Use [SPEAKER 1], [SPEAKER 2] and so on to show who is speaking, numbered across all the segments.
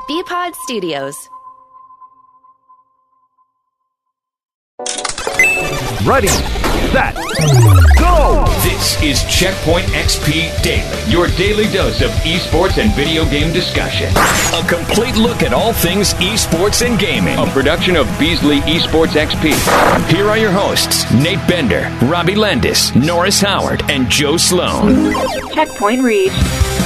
[SPEAKER 1] BPod Studios.
[SPEAKER 2] Ready, set, go!
[SPEAKER 3] This is Checkpoint XP Daily, your daily dose of esports and video game discussion. A complete look at all things esports and gaming. A production of Beasley Esports XP. Here are your hosts, Nate Bender, Robbie Landis, Norris Howard, and Joe Sloan.
[SPEAKER 4] Checkpoint reached.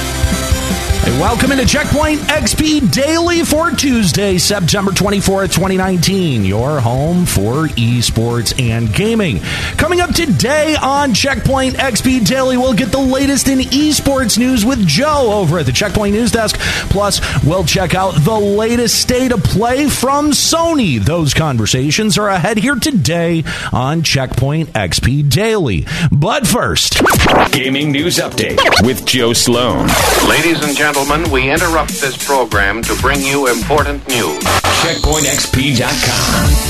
[SPEAKER 5] And welcome into Checkpoint XP Daily for Tuesday, September 24th, 2019. Your home for esports and gaming. Coming up today on Checkpoint XP Daily, we'll get the latest in esports news with Joe over at the Checkpoint News Desk. Plus, we'll check out the latest state of play from Sony. Those conversations are ahead here today on Checkpoint XP Daily. But first,
[SPEAKER 3] Gaming News Update with Joe Sloan.
[SPEAKER 6] Ladies and gentlemen, we interrupt this program to bring you important news.
[SPEAKER 3] CheckpointXP.com.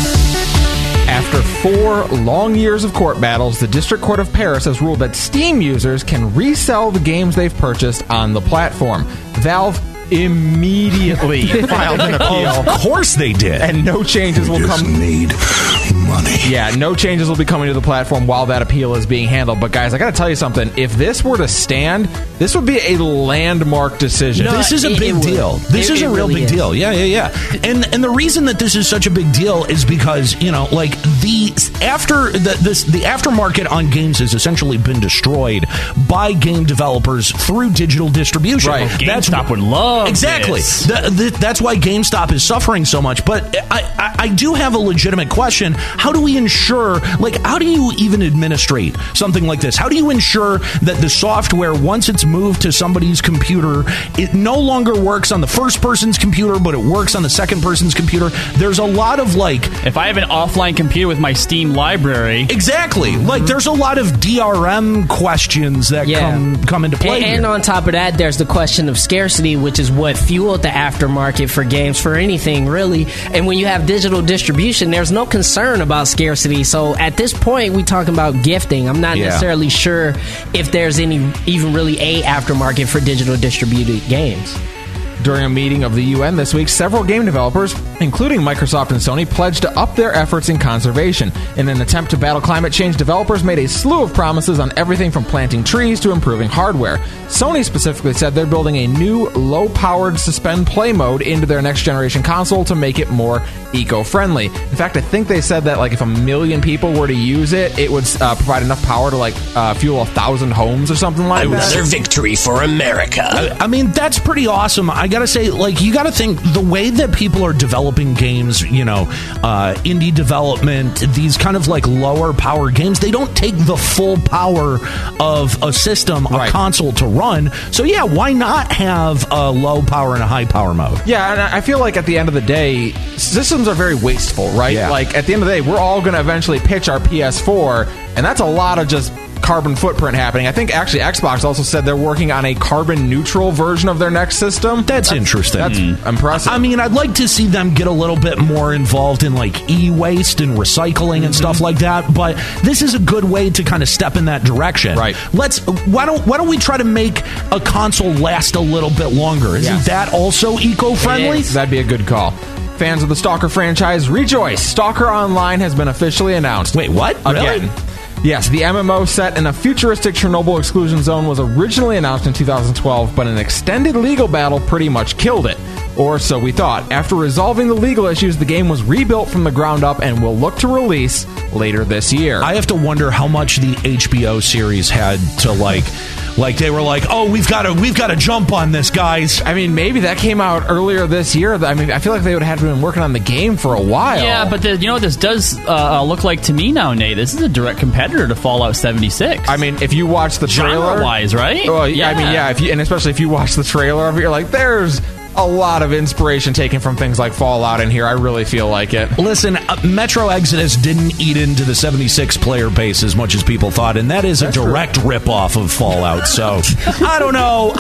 [SPEAKER 7] After 4 long years of court battles, the District Court of Paris has ruled that Steam users can resell the games they've purchased on the platform. Valve immediately filed an appeal.
[SPEAKER 5] Of course they did.
[SPEAKER 7] And no changes will come.
[SPEAKER 2] Need money.
[SPEAKER 7] Yeah, no changes will be coming to the platform while that appeal is being handled. But guys, I got to tell you something. If this were to stand, this would be a landmark decision.
[SPEAKER 5] No, this is a big deal. This is a real big deal. Yeah. And the reason that this is such a big deal is because, you know, like the aftermarket on games has essentially been destroyed by game developers through digital distribution.
[SPEAKER 7] Right.
[SPEAKER 8] GameStop would love
[SPEAKER 5] exactly.
[SPEAKER 8] this.
[SPEAKER 5] That's why GameStop is suffering so much. But I do have a legitimate question. How do we ensure, like, how do you even administrate something like this? How do you ensure that the software, once it's moved to somebody's computer, it no longer works on the first person's computer, but it works on the second person's computer? There's a lot of, like...
[SPEAKER 8] If I have an offline computer with my Steam library...
[SPEAKER 5] Exactly. Like, there's a lot of DRM questions that come into play
[SPEAKER 9] and on top of that, there's the question of scarcity, which is what fueled the aftermarket for games, for anything, really. And when you have digital distribution, there's no concern about scarcity. So at this point, we're talking about gifting. I'm not necessarily sure if there's even really a aftermarket for digital distributed games.
[SPEAKER 7] During a meeting of the UN this week, several game developers, including Microsoft and Sony, pledged to up their efforts in conservation. In an attempt to battle climate change, developers made a slew of promises on everything from planting trees to improving hardware. Sony specifically said they're building a new low-powered suspend play mode into their next-generation console to make it more eco-friendly. In fact, I think they said that like if 1 million people were to use it, it would provide enough power to like fuel 1,000 homes or something like that.
[SPEAKER 10] Another victory for America.
[SPEAKER 5] I mean, that's pretty awesome. I gotta say, like, you gotta think the way that people are developing games, you know, indie development, these kind of like lower power games, they don't take the full power of a system, a console to run. So yeah, why not have a low power and a high power mode?
[SPEAKER 7] Yeah, and I feel like at the end of the day, systems are very wasteful, right?
[SPEAKER 5] Yeah.
[SPEAKER 7] Like at the end of the day, we're all going to eventually pitch our PS4, and that's a lot of just carbon footprint happening. I think actually Xbox also said they're working on a carbon neutral version of their next system.
[SPEAKER 5] That's interesting.
[SPEAKER 7] That's impressive.
[SPEAKER 5] I mean, I'd like to see them get a little bit more involved in like e-waste and recycling and stuff like that, but this is a good way to kind of step in that direction.
[SPEAKER 7] Right.
[SPEAKER 5] Why don't we try to make a console last a little bit longer? Isn't that also eco-friendly?
[SPEAKER 7] That'd be a good call. Fans of the Stalker franchise, rejoice! Stalker Online has been officially announced.
[SPEAKER 5] Wait, what?
[SPEAKER 7] Again.
[SPEAKER 5] Really?
[SPEAKER 7] Yes, the MMO set in a futuristic Chernobyl exclusion zone was originally announced in 2012, but an extended legal battle pretty much killed it. Or so we thought. After resolving the legal issues, the game was rebuilt from the ground up and will look to release later this year.
[SPEAKER 5] I have to wonder how much the HBO series had to like they were like, oh, we've got to jump on this, guys.
[SPEAKER 7] I mean, maybe that came out earlier this year. I mean, I feel like they would have been working on the game for a while.
[SPEAKER 8] Yeah, but you know what this does look like to me now, Nate? This is a direct competitor to Fallout 76.
[SPEAKER 7] I mean, if you watch the trailer,
[SPEAKER 8] genre-wise, right?
[SPEAKER 7] Well, yeah, I mean, yeah, and especially if you watch the trailer of it, you're like, there's a lot of inspiration taken from things like Fallout in here. I really feel like it.
[SPEAKER 5] Listen, Metro Exodus didn't eat into the 76 player base as much as people thought, and that's a direct rip-off of Fallout. So I don't know.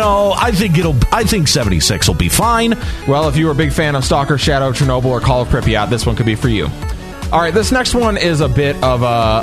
[SPEAKER 5] I think 76 will be fine.
[SPEAKER 7] Well, if you were a big fan of Stalker, Shadow, Chernobyl, or Call of Pripyat, this one could be for you. All right, this next one is a bit of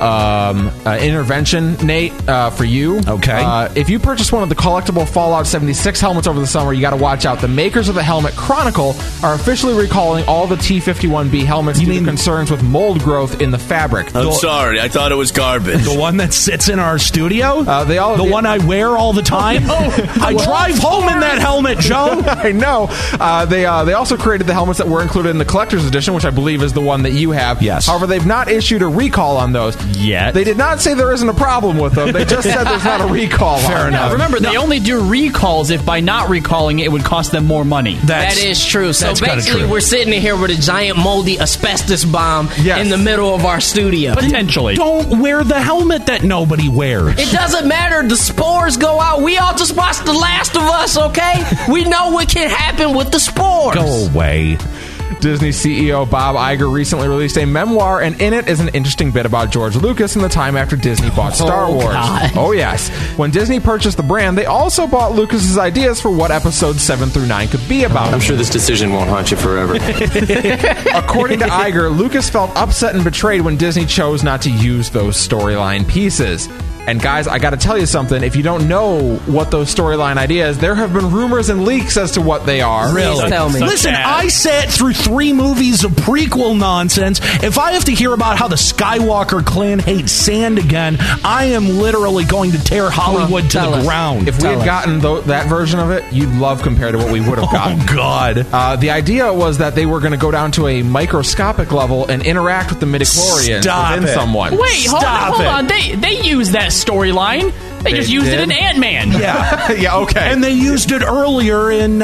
[SPEAKER 7] a intervention, Nate, for you.
[SPEAKER 5] Okay.
[SPEAKER 7] If you purchase one of the collectible Fallout 76 helmets over the summer, you got to watch out. The makers of the helmet, Chronicle, are officially recalling all the T-51B helmets due to concerns with mold growth in the fabric.
[SPEAKER 10] I'm sorry, I thought it was garbage.
[SPEAKER 5] The one that sits in our studio?
[SPEAKER 7] The
[SPEAKER 5] one I wear all the time? I drive home in that helmet, Joe.
[SPEAKER 7] I know. They also created the helmets that were included in the collector's edition, which I believe is the one that you have.
[SPEAKER 5] Yes.
[SPEAKER 7] However, they've not issued a recall on those
[SPEAKER 8] yet.
[SPEAKER 7] They did not say there isn't a problem with them. They just said there's not a recall.
[SPEAKER 5] Fair enough.
[SPEAKER 8] Remember, they only do recalls if by not recalling it would cost them more money.
[SPEAKER 9] That is true. So basically, we're sitting in here with a giant moldy asbestos bomb in the middle of our studio.
[SPEAKER 8] Potentially.
[SPEAKER 5] Don't wear the helmet that nobody wears.
[SPEAKER 9] It doesn't matter. The spores go out. We all just watched The Last of Us, okay? We know what can happen with the spores.
[SPEAKER 5] Go away.
[SPEAKER 7] Disney CEO Bob Iger recently released a memoir, and in it is an interesting bit about George Lucas and the time after Disney bought Star Wars.
[SPEAKER 9] God.
[SPEAKER 7] Oh, yes. When Disney purchased the brand, they also bought Lucas's ideas for what episodes 7 through 9 could be about.
[SPEAKER 1] I'm sure this decision won't haunt you forever.
[SPEAKER 7] According to Iger, Lucas felt upset and betrayed when Disney chose not to use those storyline pieces. And guys, I got to tell you something. If you don't know what those storyline ideas, there have been rumors and leaks as to what they are.
[SPEAKER 9] Really? Tell me.
[SPEAKER 5] Listen, I sat through 3 movies of prequel nonsense. If I have to hear about how the Skywalker clan hates sand again, I am literally going to tear Hollywood to the ground.
[SPEAKER 7] If we had gotten that version of it, you'd love compared to what we would have gotten.
[SPEAKER 5] Oh, God.
[SPEAKER 7] The idea was that they were going to go down to a microscopic level and interact with the midichlorians within someone.
[SPEAKER 8] Wait, hold on. They use that storyline. They just used it in Ant-Man.
[SPEAKER 5] Yeah.
[SPEAKER 7] Yeah, okay.
[SPEAKER 5] And they used it earlier in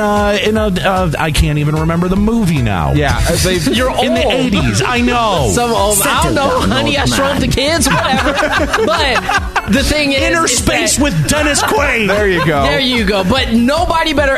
[SPEAKER 5] I can't even remember the movie now.
[SPEAKER 7] Yeah.
[SPEAKER 8] You're old.
[SPEAKER 5] In the 80s. I know.
[SPEAKER 9] Some old, I don't know, Honey, I Shrunk the Kids, whatever. But the thing is...
[SPEAKER 5] Inner Space with Dennis Quaid.
[SPEAKER 7] There you go.
[SPEAKER 9] There you go. But nobody better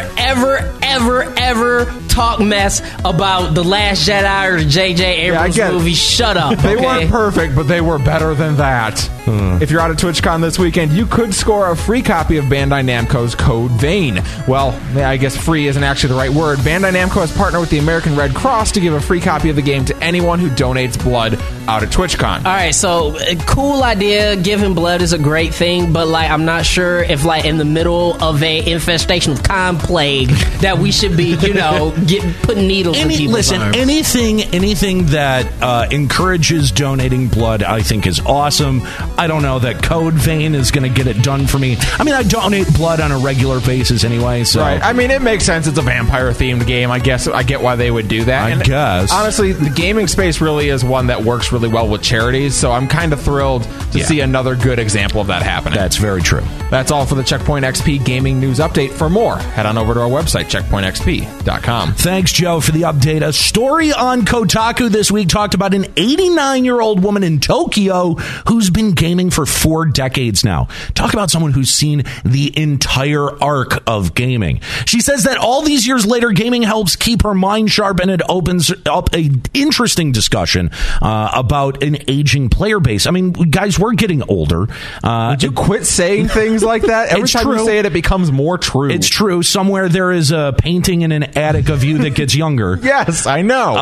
[SPEAKER 9] ever talk mess about The Last Jedi or the J.J. Abrams movie. Shut up,
[SPEAKER 7] They
[SPEAKER 9] okay?
[SPEAKER 7] weren't perfect, but they were better than that. If you're out at TwitchCon this weekend, you could score a free copy of Bandai Namco's Code Vein. Well, I guess free isn't actually the right word. Bandai Namco has partnered with the American Red Cross to give a free copy of the game to anyone who donates blood out at TwitchCon.
[SPEAKER 9] All right, so cool idea. Giving blood is a great thing, but I'm not sure if in the middle of a infestation of con plague that we should be, putting needles in people's arms.
[SPEAKER 5] Anything that encourages donating blood, I think is awesome. I don't know that Code Vein is going to get it done for me. I mean, I donate blood on a regular basis anyway, so...
[SPEAKER 7] Right. I mean, it makes sense. It's a vampire-themed game. I guess I get why they would do that.
[SPEAKER 5] I guess.
[SPEAKER 7] Honestly, the gaming space really is one that works really well with charities, so I'm kind of thrilled to see another good example of that happening.
[SPEAKER 5] That's very true.
[SPEAKER 7] That's all for the Checkpoint XP Gaming News Update. For more, head on over to our website, checkpointxp.com.
[SPEAKER 5] Thanks, Joe, for the update. A story on Kotaku this week talked about an 89-year-old woman in Tokyo who's been gaming for 4 decades now. Talk about someone who's seen the entire arc of gaming. She says that all these years later, gaming helps keep her mind sharp, and it opens up an interesting discussion about an aging player base. I mean, guys, we're getting older.
[SPEAKER 7] Would you quit saying things like that? Every time you say it, it becomes more true.
[SPEAKER 5] It's true. Somewhere there is a painting in an attic of you that gets younger.
[SPEAKER 7] Yes, I know.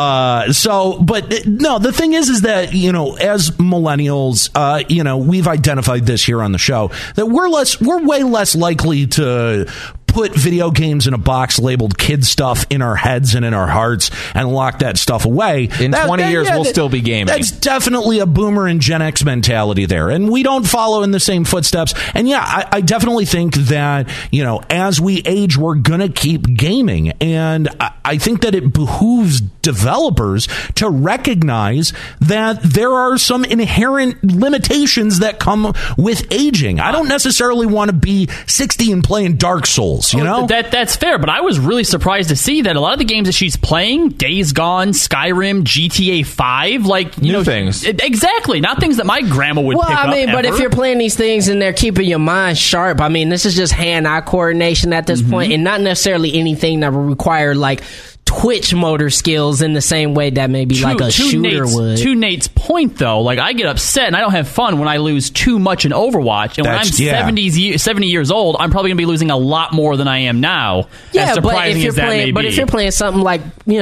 [SPEAKER 5] No, the thing is that, as millennials, we've identified this here on the show that we're way less likely to put video games in a box labeled kid stuff in our heads and in our hearts and lock that stuff away.
[SPEAKER 7] In 20 years, we'll still be gaming.
[SPEAKER 5] That's definitely a boomer and Gen X mentality there. And we don't follow in the same footsteps. And I definitely think that, as we age, we're going to keep gaming. And I think that it behooves developers to recognize that there are some inherent limitations that come with aging. I don't necessarily want to be 60 and playing Dark Souls.
[SPEAKER 8] That's fair, but I was really surprised to see that a lot of the games that she's playing, Days Gone, Skyrim, GTA 5,
[SPEAKER 7] new things.
[SPEAKER 8] Exactly, not things that my grandma would pick up.
[SPEAKER 9] But if you're playing these things and they're keeping your mind sharp, this is just hand-eye coordination at this point, and not necessarily anything that will require twitch motor skills in the same way that maybe like a shooter would.
[SPEAKER 8] To Nate's point, though, like I get upset and I don't have fun when I lose too much in Overwatch. And when I'm 70 years old, I'm probably going to be losing a lot more than I am now.
[SPEAKER 9] Yeah,
[SPEAKER 8] as surprising as that may be.
[SPEAKER 9] But if you're playing something like,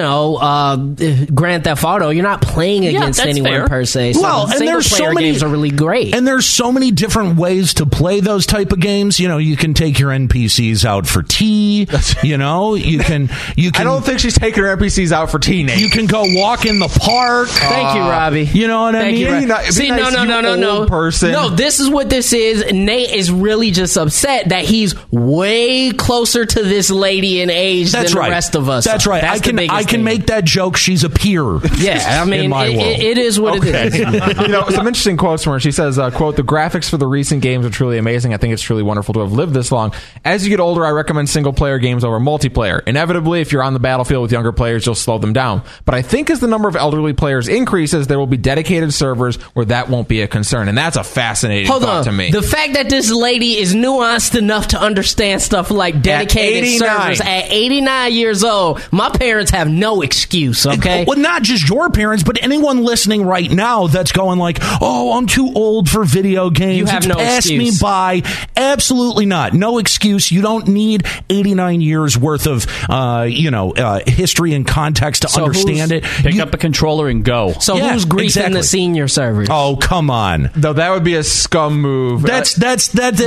[SPEAKER 9] Grand Theft Auto, you're not playing against anyone per se. So single-player games are really great.
[SPEAKER 5] And there's so many different ways to play those type of games. You can take your NPCs out for tea. You can. I
[SPEAKER 7] don't think she's taking her NPCs out for tea, Nate.
[SPEAKER 5] You can go walk in the park.
[SPEAKER 9] Thank you, Robbie.
[SPEAKER 5] You know what I mean?
[SPEAKER 9] See, no.
[SPEAKER 7] Person.
[SPEAKER 9] No, this is what this is. Nate is really just upset that he's way closer to this lady in age than the rest of us.
[SPEAKER 5] That's right. I can make that joke. She's a peer.
[SPEAKER 9] Yeah, I mean,
[SPEAKER 5] in my world.
[SPEAKER 9] It is what it is.
[SPEAKER 7] Some interesting quotes from her. She says, quote, "The graphics for the recent games are truly amazing. I think it's truly wonderful to have lived this long. As you get older, I recommend single-player games over multiplayer. Inevitably, if you're on the battlefield with younger players, you'll slow them down. But I think as the number of elderly players increases, there will be dedicated servers where that won't be a concern." And that's a fascinating thought to me.
[SPEAKER 9] The fact that this lady is nuanced enough to understand stuff like dedicated servers at 89 years old, my parents have no excuse, okay?
[SPEAKER 5] Well, not just your parents, but anyone listening right now that's going like, oh, I'm too old for video games.
[SPEAKER 9] You have no excuse.
[SPEAKER 5] Me by. Absolutely not. No excuse. You don't need 89 years worth of, history and context to understand it.
[SPEAKER 8] Pick up a controller and go.
[SPEAKER 9] So who's griefing the senior servers?
[SPEAKER 5] Oh, come on.
[SPEAKER 7] Though that would be a scum move.
[SPEAKER 5] That's a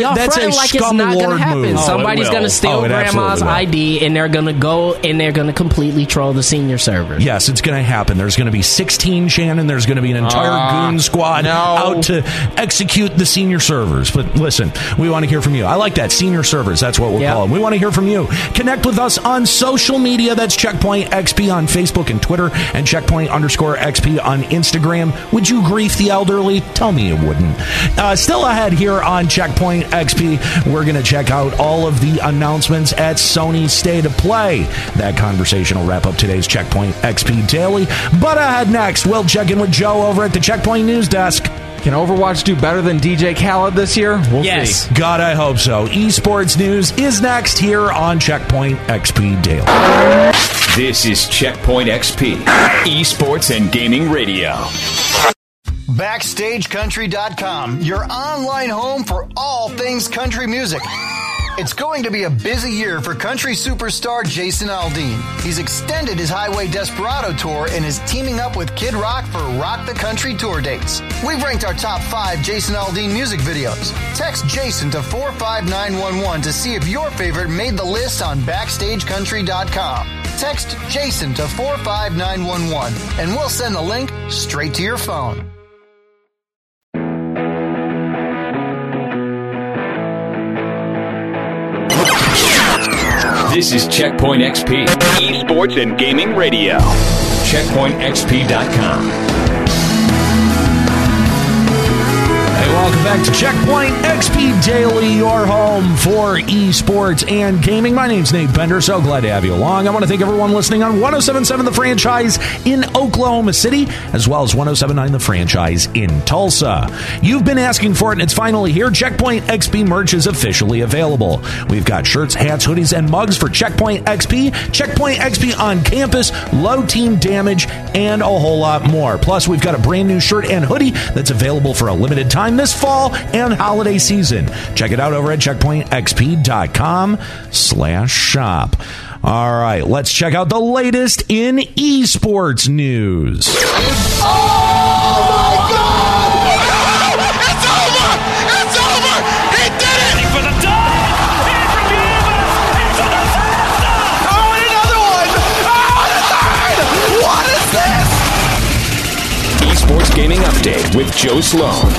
[SPEAKER 5] scum lord move.
[SPEAKER 9] Somebody's going to steal grandma's ID and they're going to go and they're going to completely troll the senior servers.
[SPEAKER 5] Yes, it's going to happen. There's going to be 16 Shannon. There's going to be an entire goon squad out to execute the senior servers. But listen, we want to hear from you. I like that. Senior servers. That's what we'll call them. We want to hear from you. Connect with us on social media. That's Checkpoint XP on Facebook and Twitter and Checkpoint_XP on Instagram. Would you grief the elderly? Tell me you wouldn't. Still ahead here on Checkpoint XP, we're going to check out all of the announcements at Sony's State of Play. That conversation will wrap up today's Checkpoint XP Daily. But ahead next, we'll check in with Joe over at the Checkpoint News Desk.
[SPEAKER 7] Can Overwatch do better than DJ Khaled this year? We'll see.
[SPEAKER 5] God, I hope so. Esports news is next here on Checkpoint XP Daily.
[SPEAKER 3] This is Checkpoint XP, Esports and Gaming Radio.
[SPEAKER 4] BackstageCountry.com, your online home for all things country music. It's going to be a busy year for country superstar Jason Aldean. He's extended his Highway Desperado tour and is teaming up with Kid Rock for Rock the Country tour dates. We've ranked our top 5 Jason Aldean music videos. Text Jason to 45911 to see if your favorite made the list on BackstageCountry.com. Text Jason to 45911 and we'll send the link straight to your phone.
[SPEAKER 3] This is Checkpoint XP, Esports and Gaming Radio. CheckpointXP.com.
[SPEAKER 5] Welcome back to Checkpoint XP Daily, your home for esports and gaming. My name's Nate Bender. So glad to have you along. I want to thank everyone listening on 107.7 The Franchise in Oklahoma City, as well as 107.9 The Franchise in Tulsa. You've been asking for it, and it's finally here. Checkpoint XP merch is officially available. We've got shirts, hats, hoodies, and mugs for Checkpoint XP, Checkpoint XP on campus, low team damage, and a whole lot more. Plus, we've got a brand new shirt and hoodie that's available for a limited time this fall and holiday season. Check it out over at checkpointxp.com/shop. All right, let's check out the latest in esports news.
[SPEAKER 11] Oh my God! It's over! It's over! He did it! Ready for the dunk! Here's the game! Into the disaster! Oh, and another one! Oh, and a third! What is this?
[SPEAKER 3] Esports Gaming Update with Joe Sloan.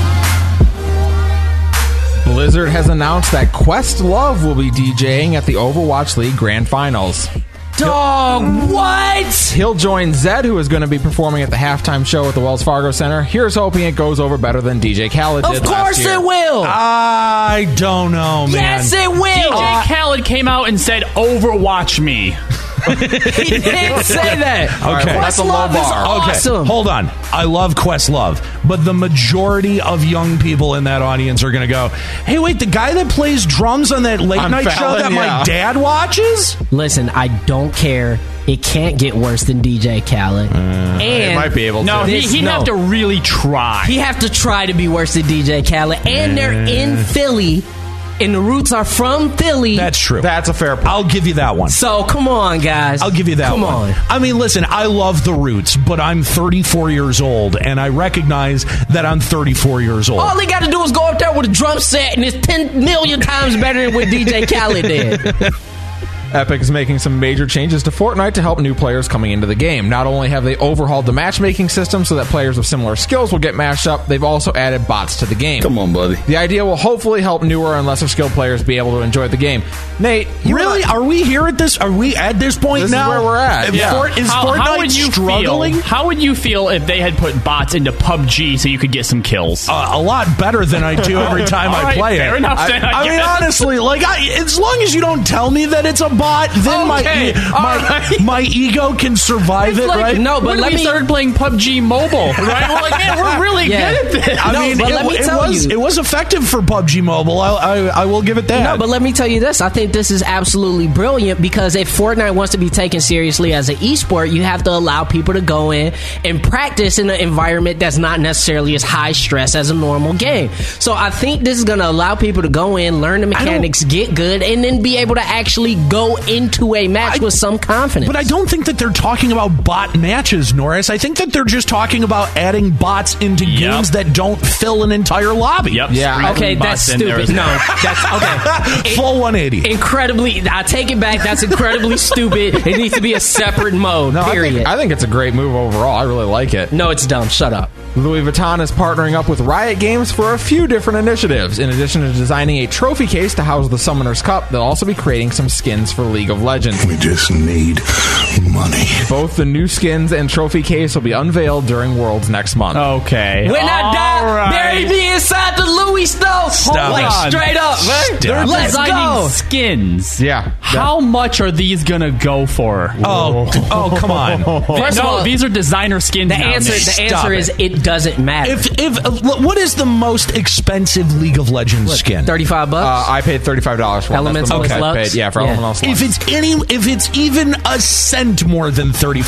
[SPEAKER 7] Blizzard has announced that Questlove will be DJing at the Overwatch League Grand Finals.
[SPEAKER 9] Dog, what?
[SPEAKER 7] He'll join Zed, who is going to be performing at the halftime show at the Wells Fargo Center. Here's hoping it goes over better than DJ Khaled did last year.
[SPEAKER 9] Of course it will.
[SPEAKER 5] I don't know, man.
[SPEAKER 9] Yes, it will.
[SPEAKER 8] DJ Khaled came out and said, "Overwatch me."
[SPEAKER 9] He didn't say that.
[SPEAKER 5] Okay,
[SPEAKER 7] that's a low bar.
[SPEAKER 9] Awesome.
[SPEAKER 5] Hold on. I love Questlove, but the majority of young people in that audience are going to go, "Hey, wait, the guy that plays drums on that late night show that my dad watches?"
[SPEAKER 9] Listen, I don't care it can't get worse than DJ Khaled.
[SPEAKER 7] And it might be able to.
[SPEAKER 8] No, he'd have to really try.
[SPEAKER 9] He'd have to try to be worse than DJ Khaled. And they're in Philly. And the Roots are from Philly.
[SPEAKER 5] That's true.
[SPEAKER 7] That's a fair point.
[SPEAKER 5] I'll give you that one.
[SPEAKER 9] So, come on, guys.
[SPEAKER 5] I'll give you that one.
[SPEAKER 9] Come on.
[SPEAKER 5] I mean, listen, I love the Roots, but I'm 34 years old, and I recognize that I'm 34 years old.
[SPEAKER 9] All they got to do is go up there with a drum set, and it's 10 million times better than what DJ Khaled did.
[SPEAKER 7] Epic is making some major changes to Fortnite to help new players coming into the game. Not only have they overhauled the matchmaking system so that players with similar skills will get matched up, they've also added bots to the game.
[SPEAKER 10] Come on, buddy.
[SPEAKER 7] The idea will hopefully help newer and lesser skilled players be able to enjoy the game. Nate,
[SPEAKER 5] really? Are we here at this? Are we at this point
[SPEAKER 7] this
[SPEAKER 5] now?
[SPEAKER 7] Is where we're at.
[SPEAKER 5] Is Fortnite struggling?
[SPEAKER 8] How would you feel if they had put bots into PUBG so you could get some kills?
[SPEAKER 5] A lot better than I do every time I play
[SPEAKER 8] fair
[SPEAKER 5] it.
[SPEAKER 8] Enough,
[SPEAKER 5] I mean, honestly, like, as long as you don't tell me that it's a bot, then my ego can survive it, right?
[SPEAKER 8] No, but when we started playing PUBG Mobile, right? We're like, man, we're really good at this.
[SPEAKER 5] I mean, it was effective for PUBG Mobile. I will give it that.
[SPEAKER 9] No, but let me tell you this. I think this is absolutely brilliant because if Fortnite wants to be taken seriously as an esport, you have to allow people to go in and practice in an environment that's not necessarily as high stress as a normal game. So I think this is going to allow people to go in, learn the mechanics, get good, and then be able to actually go into a match with some confidence.
[SPEAKER 5] But I don't think that they're talking about bot matches, Norris. I think that they're just talking about adding bots into games that don't fill an entire lobby.
[SPEAKER 8] Yeah.
[SPEAKER 9] Okay, that's stupid. No, that's okay.
[SPEAKER 5] Full 180.
[SPEAKER 9] Incredibly, I take it back. That's incredibly stupid. It needs to be a separate mode, period.
[SPEAKER 7] I think it's a great move overall. I really like it.
[SPEAKER 9] No, it's dumb. Shut up.
[SPEAKER 7] Louis Vuitton is partnering up with Riot Games for a few different initiatives. In addition to designing a trophy case to house the Summoner's Cup, they'll also be creating some skins for League of Legends.
[SPEAKER 2] We just need money.
[SPEAKER 7] Both the new skins and trophy case will be unveiled during Worlds next month.
[SPEAKER 8] Okay.
[SPEAKER 9] When I die, bury me inside the Louis stove. Straight up, man.
[SPEAKER 8] They're
[SPEAKER 9] Let's
[SPEAKER 8] designing
[SPEAKER 9] go.
[SPEAKER 8] skins.
[SPEAKER 7] Yeah.
[SPEAKER 8] How much are these gonna go for?
[SPEAKER 5] Oh, come on.
[SPEAKER 9] First of all,
[SPEAKER 8] these are designer skins.
[SPEAKER 9] The answer is it doesn't matter.
[SPEAKER 5] What is the most expensive League of Legends skin?
[SPEAKER 9] $35?
[SPEAKER 7] I paid $35 for
[SPEAKER 9] Elemental
[SPEAKER 7] one. That's the most I
[SPEAKER 9] Slux?
[SPEAKER 7] paid. Yeah, for Elemental Slux.
[SPEAKER 5] If it's even a cent more than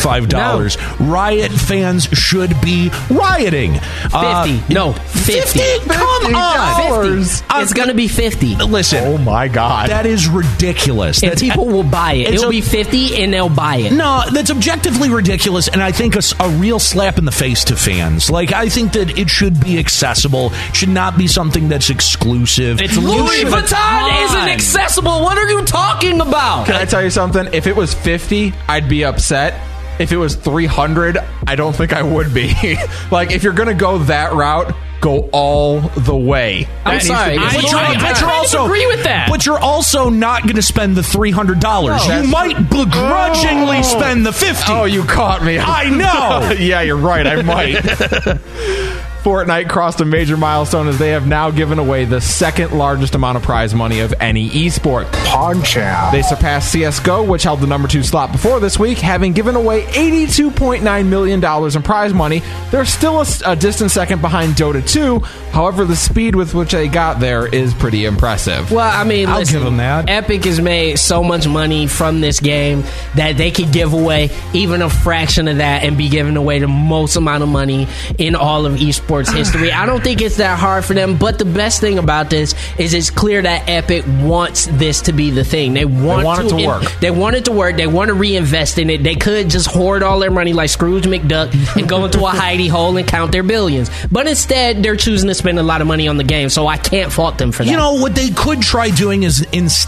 [SPEAKER 5] $35, Riot fans should be rioting.
[SPEAKER 9] 50. No, 50.
[SPEAKER 5] Come on.
[SPEAKER 9] 50. It's going to be 50.
[SPEAKER 5] Listen.
[SPEAKER 7] Oh my God.
[SPEAKER 5] That is ridiculous.
[SPEAKER 9] And people will buy it. It'll be 50 and they'll buy it.
[SPEAKER 5] No, that's objectively ridiculous, and I think a real slap in the face to fans. Like, I think that it should be accessible. It should not be something that's exclusive.
[SPEAKER 9] It's Louis Vuitton isn't accessible. What are you talking about?
[SPEAKER 7] Can I tell you something? If it was 50, I'd be upset. If it was 300, I don't think I would be. Like, if you're going to go that route, go all the way.
[SPEAKER 9] I'm sorry.
[SPEAKER 8] I agree with that.
[SPEAKER 5] But you're also not going to spend the $300.
[SPEAKER 7] No,
[SPEAKER 5] you might begrudgingly spend the $50.
[SPEAKER 7] Oh, you caught me.
[SPEAKER 5] I know.
[SPEAKER 7] Yeah, you're right. I might. Fortnite crossed a major milestone as they have now given away the second largest amount of prize money of any esport.
[SPEAKER 2] Punch out.
[SPEAKER 7] They surpassed CSGO, which held the number 2 slot before this week, having given away $82.9 million in prize money. They're still a distant second behind Dota 2. However, the speed with which they got there is pretty impressive.
[SPEAKER 9] Well, I mean,
[SPEAKER 5] I'll give them that.
[SPEAKER 9] Epic has made so much money from this game that they could give away even a fraction of that and be giving away the most amount of money in all of esports history. I don't think it's that hard for them, but the best thing about this is it's clear that Epic wants this to be the thing. They want
[SPEAKER 7] it to work.
[SPEAKER 9] They want it to work. They want to reinvest in it. They could just hoard all their money like Scrooge McDuck and go into a hidey hole and count their billions. But instead, they're choosing to spend a lot of money on the game, so I can't fault them for that.
[SPEAKER 5] You know, what they could try doing is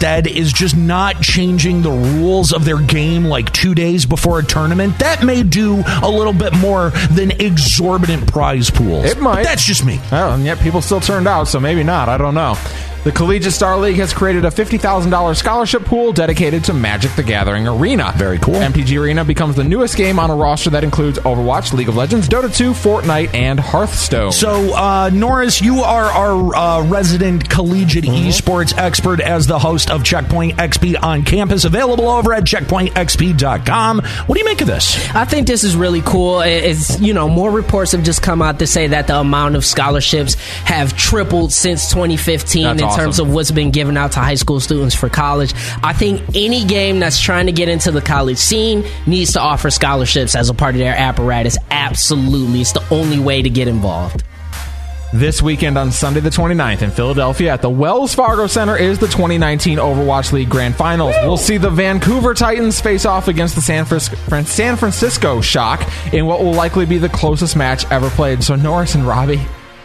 [SPEAKER 5] just not changing the rules of their game like 2 days before a tournament. That may do a little bit more than exorbitant prize pools.
[SPEAKER 7] It might.
[SPEAKER 5] But that's just me.
[SPEAKER 7] Oh, and yet people still turned out, so maybe not. I don't know. The Collegiate Star League has created a $50,000 scholarship pool dedicated to Magic the Gathering Arena.
[SPEAKER 5] Very cool.
[SPEAKER 7] MTG Arena becomes the newest game on a roster that includes Overwatch, League of Legends, Dota 2, Fortnite, and Hearthstone.
[SPEAKER 5] So, Norris, you are our resident collegiate esports expert as the host of Checkpoint XP on campus, available over at checkpointxp.com. What do you make of this?
[SPEAKER 9] I think this is really cool. It's, more reports have just come out to say that the amount of scholarships have tripled since 2015.
[SPEAKER 7] That's
[SPEAKER 9] terms of what's been given out to high school students for college. I think any game that's trying to get into the college scene needs to offer scholarships as a part of their apparatus. Absolutely. It's the only way to get involved.
[SPEAKER 7] This weekend on Sunday the 29th in Philadelphia at the Wells Fargo Center is the 2019 Overwatch League Grand Finals. We'll see the Vancouver Titans face off against the San Francisco Shock in what will likely be the closest match ever played. So Norris and Robbie,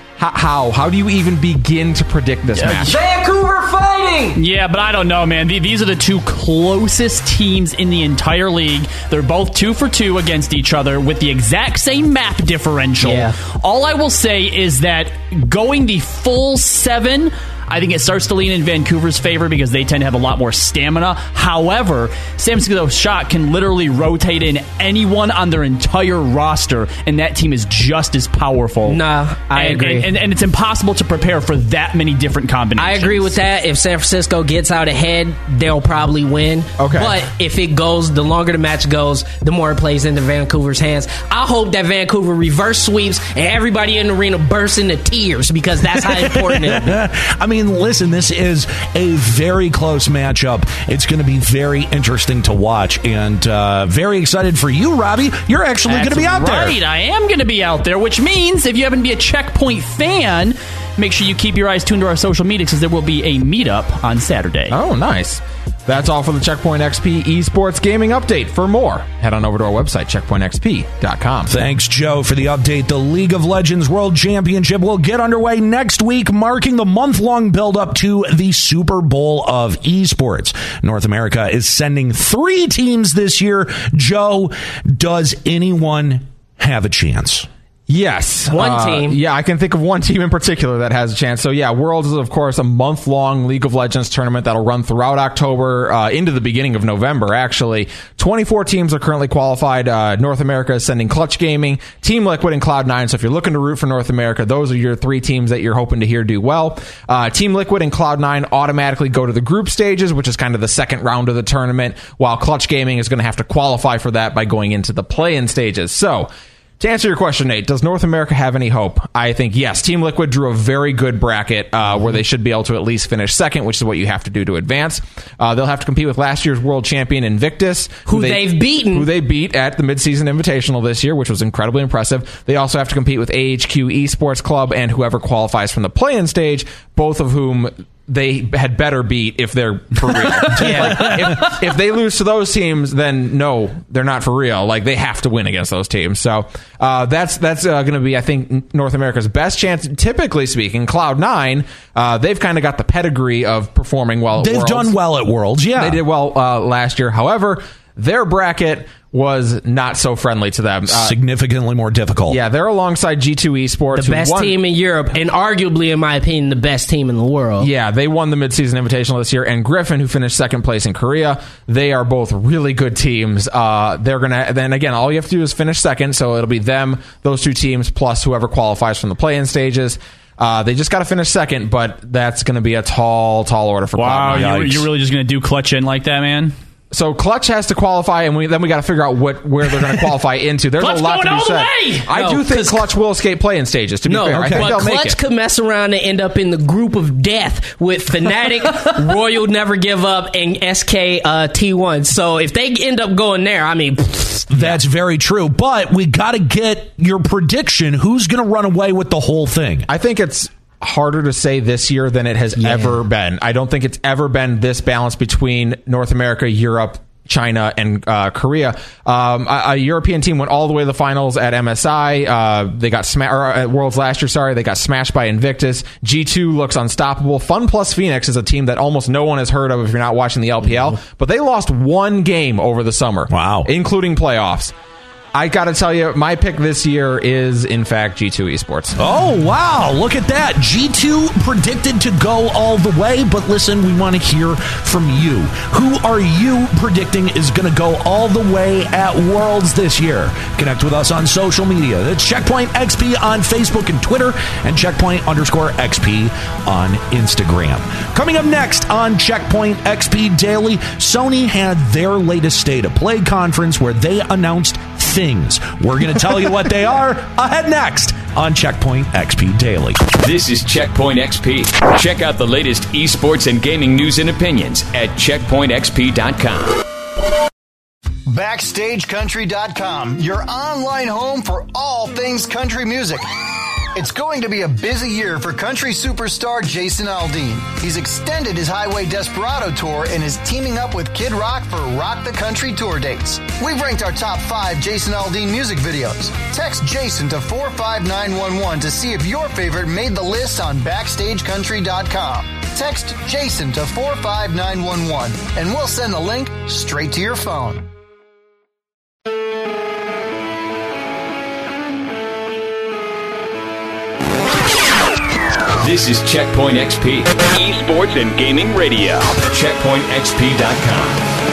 [SPEAKER 7] how do you even begin to predict this match?
[SPEAKER 9] Vancouver fighting!
[SPEAKER 8] Yeah, but I don't know, man. These are the two closest teams in the entire league. They're both 2 for 2 against each other with the exact same map differential.
[SPEAKER 9] Yeah.
[SPEAKER 8] All I will say is that going the full 7, I think it starts to lean in Vancouver's favor because they tend to have a lot more stamina. However, San Francisco Shock can literally rotate in anyone on their entire roster, and that team is just as powerful.
[SPEAKER 9] Nah, I agree.
[SPEAKER 8] And it's impossible to prepare for that many different combinations.
[SPEAKER 9] I agree with that. If San Francisco gets out ahead, they'll probably win.
[SPEAKER 7] Okay.
[SPEAKER 9] But if it goes, the longer the match goes, the more it plays into Vancouver's hands. I hope that Vancouver reverse sweeps and everybody in the arena bursts into tears because that's how important it is.
[SPEAKER 5] I mean, listen, this is a very close matchup. It's going to be very interesting to watch, and very excited for you, Robbie. You're actually going to be out there.
[SPEAKER 8] Right, I am going to be out there, which means if you happen to be a Checkpoint fan, make sure you keep your eyes tuned to our social media because there will be a meetup on Saturday.
[SPEAKER 7] Oh, nice. That's all for the Checkpoint XP Esports Gaming Update. For more, head on over to our website, checkpointxp.com.
[SPEAKER 5] Thanks, Joe, for the update. The League of Legends World Championship will get underway next week, marking the month-long build-up to the Super Bowl of esports. North America is sending 3 teams this year. Joe, does anyone have a chance?
[SPEAKER 7] Yes.
[SPEAKER 9] One team.
[SPEAKER 7] Yeah, I can think of one team in particular that has a chance. So, yeah, Worlds is, of course, a month-long League of Legends tournament that'll run throughout October into the beginning of November, actually. 24 teams are currently qualified. North America is sending Clutch Gaming, Team Liquid, and Cloud9. So if you're looking to root for North America, those are your 3 teams that you're hoping to hear do well. Team Liquid and Cloud9 automatically go to the group stages, which is kind of the second round of the tournament, while Clutch Gaming is going to have to qualify for that by going into the play-in stages. So, to answer your question, Nate, does North America have any hope? I think yes. Team Liquid drew a very good bracket where they should be able to at least finish second, which is what you have to do to advance. They'll have to compete with last year's world champion Invictus,
[SPEAKER 9] who they've beaten.
[SPEAKER 7] Who they beat at the midseason invitational this year, which was incredibly impressive. They also have to compete with AHQ Esports Club and whoever qualifies from the play-in stage, both of whom they had better beat if they're for real. If they lose to those teams, then no, they're not for real. Like, they have to win against those teams. So that's going to be, I think, North America's best chance. Typically speaking, Cloud9, they've kind of got the pedigree of performing well at Worlds.
[SPEAKER 5] They've done well at Worlds, yeah.
[SPEAKER 7] They did well last year. However, their bracket was not so friendly to them.
[SPEAKER 5] Significantly more difficult.
[SPEAKER 7] Yeah, they're alongside G2 Esports.
[SPEAKER 9] The best team in Europe, and arguably, in my opinion, the best team in the world.
[SPEAKER 7] Yeah, they won the midseason invitational this year, and Griffin, who finished second place in Korea. They are both really good teams. They're gonna, then again, all you have to do is finish second, so it'll be them, those 2 teams, plus whoever qualifies from the play-in stages. They just got to finish second, but that's going to be a tall order for Cloud9.
[SPEAKER 8] Wow, you're really just going to do Clutch in like that, man?
[SPEAKER 7] So Clutch has to qualify, and then we got to figure out where they're going to qualify into. There's
[SPEAKER 8] Clutch
[SPEAKER 7] a lot
[SPEAKER 8] going
[SPEAKER 7] to be said.
[SPEAKER 8] all the way!
[SPEAKER 7] I do think Clutch will escape play-in stages. To be fair, I think
[SPEAKER 9] but
[SPEAKER 7] they'll make
[SPEAKER 9] Clutch
[SPEAKER 7] it.
[SPEAKER 9] could mess around and end up in the group of death with Fnatic, Royal Never Give Up, and SK T1. So if they end up going there, I mean,
[SPEAKER 5] that's very true. But we got to get your prediction. Who's going to run away with the whole thing?
[SPEAKER 7] I think it's harder to say this year than it has ever been. I don't think it's ever been this balance between North America, Europe, China, and Korea. A European team went all the way to the finals at MSI. They got at Worlds last year. Sorry, they got smashed by Invictus. G2 looks unstoppable. Fun Plus Phoenix is a team that almost no one has heard of if you're not watching the LPL, but they lost 1 game over the summer.
[SPEAKER 5] Wow,
[SPEAKER 7] including playoffs. I got to tell you, my pick this year is, in fact, G2 Esports.
[SPEAKER 5] Oh, wow. Look at that. G2 predicted to go all the way, but listen, we want to hear from you. Who are you predicting is going to go all the way at Worlds this year? Connect with us on social media. That's Checkpoint XP on Facebook and Twitter, and Checkpoint_XP on Instagram. Coming up next on Checkpoint XP Daily, Sony had their latest State of Play conference where they announced things. We're going to tell you what they are ahead next on Checkpoint XP Daily.
[SPEAKER 3] This is Checkpoint XP. Check out the latest esports and gaming news and opinions at checkpointxp.com.
[SPEAKER 4] BackstageCountry.com, your online home for all things country music. It's going to be a busy year for country superstar Jason Aldean. He's extended his Highway Desperado tour and is teaming up with Kid Rock for Rock the Country tour dates. We've ranked our top 5 Jason Aldean music videos. Text Jason to 45911 to see if your favorite made the list on BackstageCountry.com. Text Jason to 45911 and we'll send the link straight to your phone.
[SPEAKER 3] This is Checkpoint XP, esports and gaming radio. CheckpointXP.com.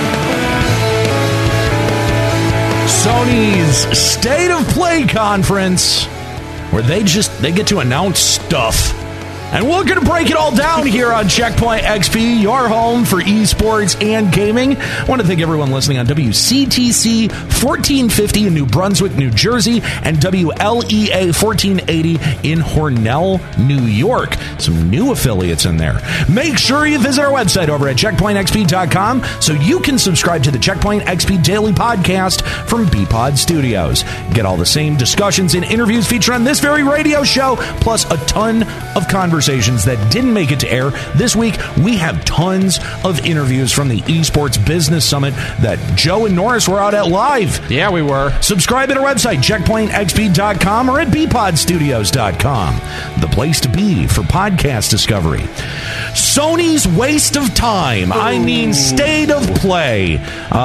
[SPEAKER 5] Sony's State of Play conference, where they get to announce stuff. And we're going to break it all down here on Checkpoint XP, your home for esports and gaming. I want to thank everyone listening on WCTC 1450 in New Brunswick, New Jersey, and WLEA 1480 in Hornell, New York. Some new affiliates in there. Make sure you visit our website over at checkpointxp.com so you can subscribe to the Checkpoint XP Daily Podcast from BPod Studios. Get all the same discussions and interviews featured on this very radio show, plus a ton of conversations that didn't make it to air. This week, we have tons of interviews from the Esports Business Summit that Joe and Norris were out at live.
[SPEAKER 7] Yeah, we were.
[SPEAKER 5] Subscribe at our website, checkpointxp.com or at bpodstudios.com. The place to be for podcast discovery. Sony's waste of time, I mean State of Play,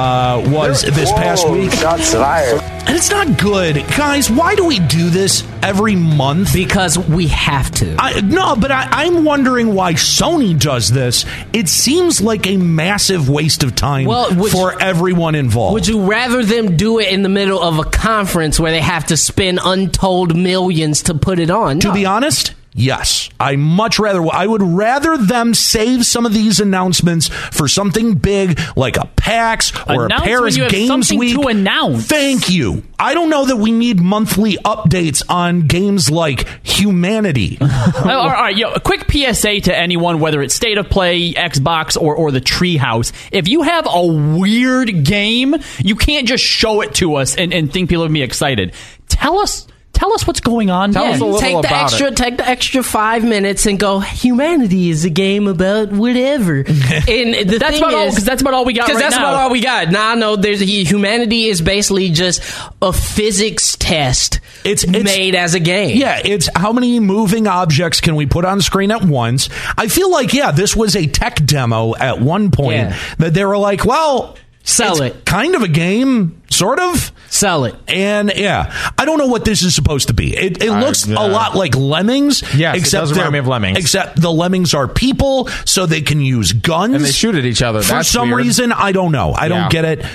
[SPEAKER 5] was this past week.
[SPEAKER 12] Shots fired.
[SPEAKER 5] And it's not good. Guys, why do we do this every month?
[SPEAKER 9] Because we have to.
[SPEAKER 5] I'm wondering why Sony does this. It seems like a massive waste of time for everyone involved.
[SPEAKER 9] Would you rather them do it in the middle of a conference where they have to spend untold millions to put it on?
[SPEAKER 5] To be honest, yes. I would rather them save some of these announcements for something big like a PAX or a Paris Games Week.
[SPEAKER 8] To announce.
[SPEAKER 5] Thank you. I don't know that we need monthly updates on games like Humanity.
[SPEAKER 8] All right, a quick PSA to anyone, whether it's State of Play, Xbox, or the Treehouse. If you have a weird game, you can't just show it to us and think people will be excited. Tell us what's going on.
[SPEAKER 7] Tell us a little about it.
[SPEAKER 9] Take the extra 5 minutes and go, Humanity is a game about whatever. And that's
[SPEAKER 8] about all we got right now.
[SPEAKER 9] Because that's about all we got. Now, no, Humanity is basically just a physics test it's made as a game.
[SPEAKER 5] Yeah, it's how many moving objects can we put on screen at once. I feel like, this was a tech demo at one point that they were like, well,
[SPEAKER 9] sell it.
[SPEAKER 5] Kind of a game, sort of.
[SPEAKER 9] Sell it.
[SPEAKER 5] And I don't know what this is supposed to be. It looks a lot like Lemmings.
[SPEAKER 7] Yes,
[SPEAKER 5] except
[SPEAKER 7] it does remind me of Lemmings.
[SPEAKER 5] Except the Lemmings are people, so they can use guns.
[SPEAKER 7] And they shoot at each other.
[SPEAKER 5] For some reason, I don't know. I don't get it.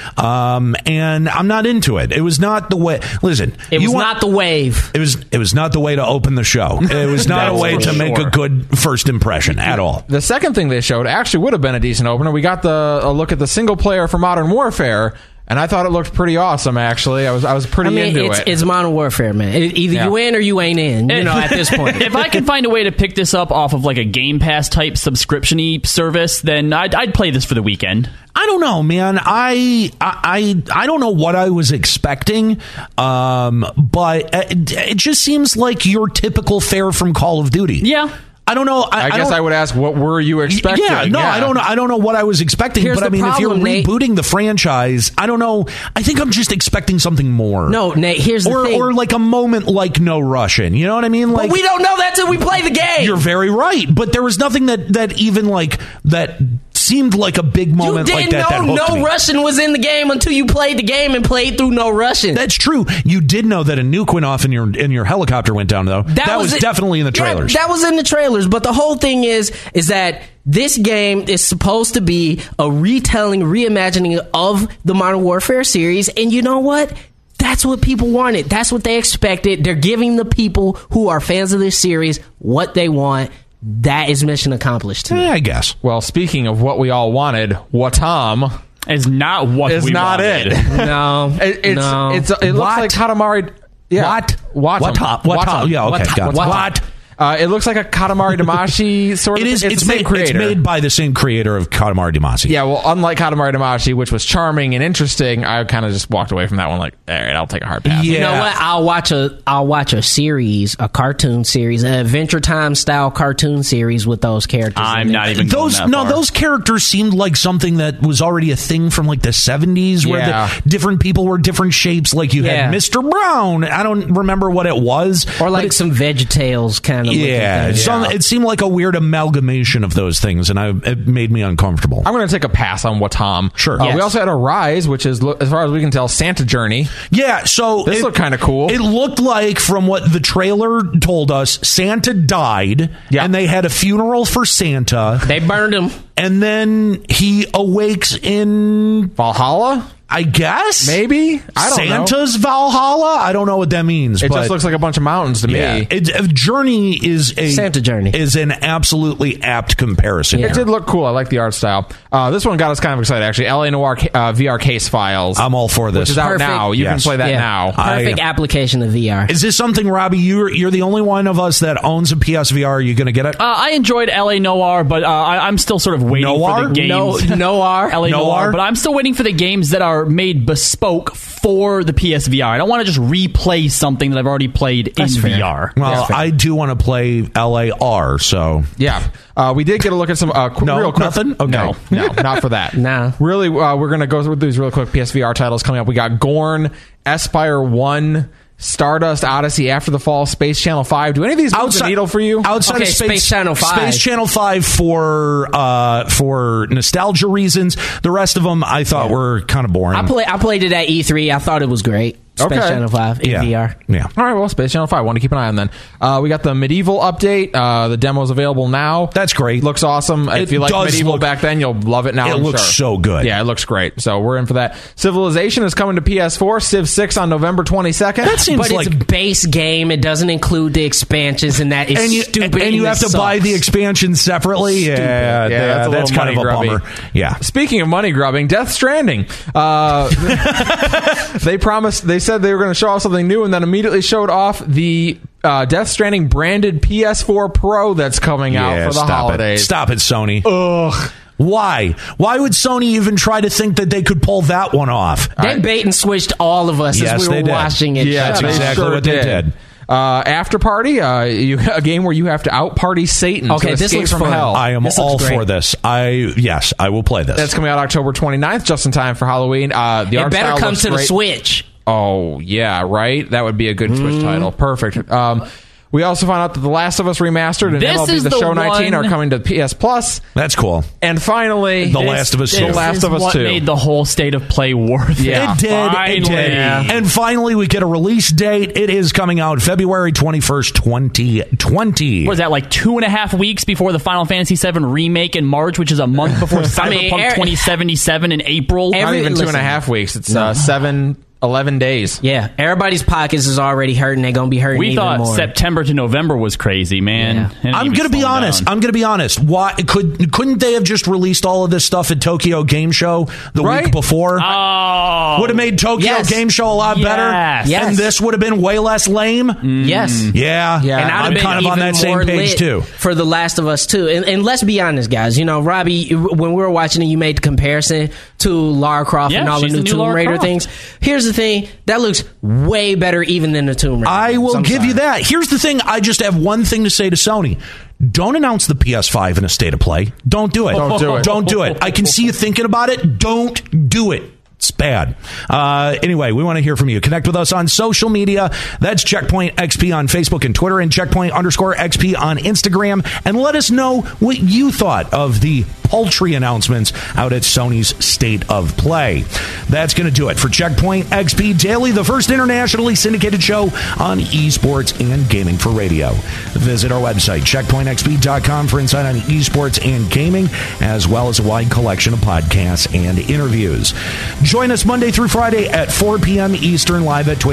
[SPEAKER 5] And I'm not into it. It was not the way. Listen.
[SPEAKER 9] It was not the wave.
[SPEAKER 5] It was not the way to open the show. It was not a way to make a good first impression at all.
[SPEAKER 7] The second thing they showed actually would have been a decent opener. We got a look at the single player for Modern Warfare. And I thought it looked pretty awesome, actually. I was pretty into it.
[SPEAKER 9] It's Modern Warfare, man. Either you in or you ain't in, at this point.
[SPEAKER 8] If I can find a way to pick this up off of like a Game Pass type subscription-y service, then I'd play this for the weekend.
[SPEAKER 5] I don't know, man. I don't know what I was expecting, but it just seems like your typical fare from Call of Duty.
[SPEAKER 8] Yeah.
[SPEAKER 5] I don't know.
[SPEAKER 7] I guess I would ask, what were you expecting?
[SPEAKER 5] I don't know. I don't know what I was expecting.
[SPEAKER 9] Here's
[SPEAKER 5] but I mean,
[SPEAKER 9] problem,
[SPEAKER 5] if you're
[SPEAKER 9] Nate.
[SPEAKER 5] rebooting the franchise, I don't know. I think I'm just expecting something more.
[SPEAKER 9] No, Nate. Here's the thing.
[SPEAKER 5] Or like a moment like No Russian. You know what I mean? Like,
[SPEAKER 9] but we don't know that till we play the game.
[SPEAKER 5] You're very right. But there was nothing that even like that seemed like a big moment like that.
[SPEAKER 9] You didn't know No Russian was in the game until you played the game and played through No Russian.
[SPEAKER 5] That's true. You did know that a nuke went off and your helicopter went down, though. That was definitely in the trailers.
[SPEAKER 9] Yeah, that was in the trailers. But the whole thing is that this game is supposed to be a retelling, reimagining of the Modern Warfare series. And you know what? That's what people wanted. That's what they expected. They're giving the people who are fans of this series what they want. That is mission accomplished to me.
[SPEAKER 5] I guess.
[SPEAKER 7] Well, speaking of what we all wanted, Watam
[SPEAKER 8] is not what we wanted.
[SPEAKER 7] It.
[SPEAKER 9] No,
[SPEAKER 7] it looks like Katamari. Yeah.
[SPEAKER 5] Wattam. Yeah, okay, got it. What?
[SPEAKER 7] It looks like a Katamari Damacy sort of. It's the same creator.
[SPEAKER 5] It's made by the same creator of Katamari Damacy.
[SPEAKER 7] Yeah, well, unlike Katamari Damacy, which was charming and interesting, I kind of just walked away from that one like, all right, I'll take a hard pass.
[SPEAKER 5] Yeah.
[SPEAKER 9] You know what? I'll watch a series, a cartoon series, an Adventure Time style cartoon series with those characters.
[SPEAKER 8] I'm not even going that far.
[SPEAKER 5] Those characters seemed like something that was already a thing from like the 70s, where the different people were different shapes. Like you had Mr. Brown. I don't remember what it was,
[SPEAKER 9] or like some VeggieTales kind of.
[SPEAKER 5] It seemed like a weird amalgamation of those things, and it made me uncomfortable.
[SPEAKER 7] I'm going to take a pass on Wattam.
[SPEAKER 5] Sure.
[SPEAKER 7] We also had Arise, which is, as far as we can tell, Santa Journey.
[SPEAKER 5] Yeah, so
[SPEAKER 7] this looked kind of cool.
[SPEAKER 5] It looked like, from what the trailer told us, Santa died, and they had a funeral for Santa.
[SPEAKER 9] They burned him.
[SPEAKER 5] And then he awakes in
[SPEAKER 7] Valhalla?
[SPEAKER 5] I guess?
[SPEAKER 7] Maybe? I don't know.
[SPEAKER 5] Santa's Valhalla? I don't know what that means.
[SPEAKER 7] It just looks like a bunch of mountains to me.
[SPEAKER 5] Journey is
[SPEAKER 9] Santa Journey
[SPEAKER 5] is an absolutely apt comparison.
[SPEAKER 7] It did look cool. I like the art style. This one got us kind of excited, actually. LA Noire VR Case Files.
[SPEAKER 5] I'm all for this.
[SPEAKER 7] Which is out now. You can play that now.
[SPEAKER 9] Perfect application of VR.
[SPEAKER 5] Is this something, Robbie, you're the only one of us that owns a PSVR? Are you going to get it?
[SPEAKER 8] I enjoyed LA Noire, but I'm still sort of waiting for the games.
[SPEAKER 9] Noire?
[SPEAKER 8] LA Noire. But I'm still waiting for the games that are made bespoke for the PSVR. I don't want to just replay something that I've already played in VR.
[SPEAKER 5] Well, I do want to play LAR, so...
[SPEAKER 7] Yeah. We did get a look at some real quick...
[SPEAKER 5] Nothing? Okay.
[SPEAKER 7] No, not for that.
[SPEAKER 9] No.
[SPEAKER 7] Really, we're going to go through these really quick PSVR titles coming up. We got Gorn, Aspire 1... Stardust Odyssey, After the Fall, Space Channel 5. Do any of these move the needle for you?
[SPEAKER 5] Outside of
[SPEAKER 9] Space Channel 5.
[SPEAKER 5] Space Channel 5 for nostalgia reasons. The rest of them I thought were kind of boring.
[SPEAKER 9] I played it at E3. I thought it was great. Space Channel 5 in VR.
[SPEAKER 5] Yeah.
[SPEAKER 7] All right, well, Space Channel 5. Want to keep an eye on then. We got the Medieval update. The demo's available now.
[SPEAKER 5] That's great.
[SPEAKER 7] Looks awesome. If you like Medieval back then, you'll love it now.
[SPEAKER 5] It looks so good.
[SPEAKER 7] Yeah, it looks great. So we're in for that. Civilization is coming to PS4. Civ 6 on November 22nd.
[SPEAKER 5] That seems
[SPEAKER 9] but it's a base game. It doesn't include the expansions, and that is stupid.
[SPEAKER 5] And you have to buy the expansions separately. Yeah, that's kind of a bummer. Yeah.
[SPEAKER 7] Speaking of money grubbing, Death Stranding. They said they were going to show off something new, and then immediately showed off the Death Stranding branded PS4 Pro that's coming out for the holidays.
[SPEAKER 5] Stop it, Sony.
[SPEAKER 7] Ugh.
[SPEAKER 5] Why? Why would Sony even try to think that they could pull that one off?
[SPEAKER 9] They bait and switched all of us as we were watching it.
[SPEAKER 5] Yeah, that's exactly what they did.
[SPEAKER 7] After Party, a game where you have to out-party Satan to escape from hell.
[SPEAKER 5] I am all for this. I will play this.
[SPEAKER 7] That's coming out October 29th, just in time for Halloween. The art
[SPEAKER 9] better
[SPEAKER 7] style
[SPEAKER 9] come
[SPEAKER 7] looks
[SPEAKER 9] to the
[SPEAKER 7] great.
[SPEAKER 9] Switch.
[SPEAKER 7] Oh, yeah, right? That would be a good Switch title. Perfect. We also found out that The Last of Us Remastered and MLB The Show 19 are coming to PS Plus.
[SPEAKER 5] That's cool.
[SPEAKER 7] And finally,
[SPEAKER 5] The Last of Us 2.
[SPEAKER 7] The Last of Us 2.
[SPEAKER 8] What made the whole state of play worth it.
[SPEAKER 5] It did.
[SPEAKER 8] Finally.
[SPEAKER 5] It did. And finally, we get a release date. It is coming out February 21st, 2020.
[SPEAKER 8] What is that, like 2.5 weeks before the Final Fantasy VII Remake in March, which is a month before Cyberpunk 2077 in April?
[SPEAKER 7] Not even 2.5 weeks. It's 11 days.
[SPEAKER 9] Yeah, everybody's pockets is already hurting. They're going to be hurting even more.
[SPEAKER 8] We thought September to November was crazy, man.
[SPEAKER 9] Yeah.
[SPEAKER 5] I'm going to be honest. Why couldn't they have just released all of this stuff at Tokyo Game Show the week before?
[SPEAKER 8] Oh,
[SPEAKER 5] would have made Tokyo Game Show a lot better.
[SPEAKER 9] Yes.
[SPEAKER 5] And this would have been way less lame.
[SPEAKER 9] Yes.
[SPEAKER 5] Yeah.
[SPEAKER 9] And
[SPEAKER 5] I'm kind of on that same page too.
[SPEAKER 9] For The Last of Us 2. And let's be honest, guys. You know, Robbie, when we were watching it, you made the comparison to Lara Croft and all the new Tomb Raider things. Here's the thing, that looks way better even than the Tomb Raider.
[SPEAKER 5] I will give you that. Here's the thing, I just have one thing to say to Sony. Don't announce the PS5 in a state of play. Don't do it.
[SPEAKER 7] Don't do it.
[SPEAKER 5] Don't do it. I can see you thinking about it. Don't do it. It's bad. Anyway, we want to hear from you. Connect with us on social media. That's Checkpoint XP on Facebook and Twitter, and Checkpoint_XP on Instagram. And let us know what you thought of the paltry announcements out at Sony's State of Play. That's going to do it for Checkpoint XP Daily, the first internationally syndicated show on esports and gaming for radio. Visit our website, checkpointxp.com, for insight on esports and gaming, as well as a wide collection of podcasts and interviews. Join us Monday through Friday at 4 p.m. Eastern, live at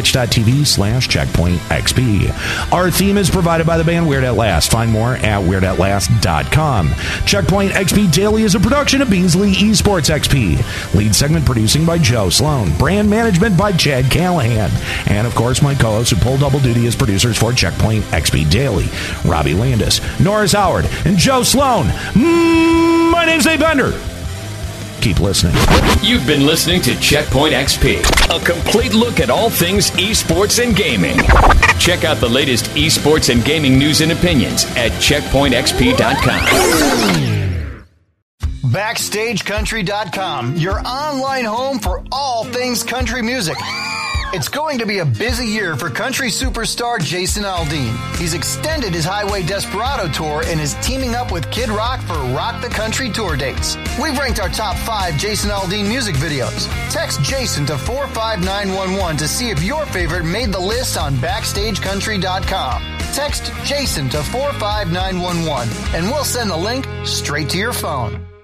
[SPEAKER 5] twitch.tv/CheckpointXP. Our theme is provided by the band Weird at Last. Find more at weirdAtLast.com. Checkpoint XP Daily Daily is a production of Beasley Esports XP. Lead segment producing by Joe Sloan. Brand management by Chad Callahan. And, of course, my co-hosts who pull double duty as producers for Checkpoint XP Daily. Robbie Landis, Norris Howard, and Joe Sloan. My name's Dave Bender. Keep listening.
[SPEAKER 3] You've been listening to Checkpoint XP, a complete look at all things esports and gaming. Check out the latest esports and gaming news and opinions at checkpointxp.com.
[SPEAKER 4] BackstageCountry.com, your online home for all things country music. It's going to be a busy year for country superstar Jason Aldean. He's extended his Highway Desperado tour and is teaming up with Kid Rock for Rock the Country tour dates. We've ranked our top 5 Jason Aldean music videos. Text Jason to 45911 to see if your favorite made the list on BackstageCountry.com. Text Jason to 45911 and we'll send the link straight to your phone.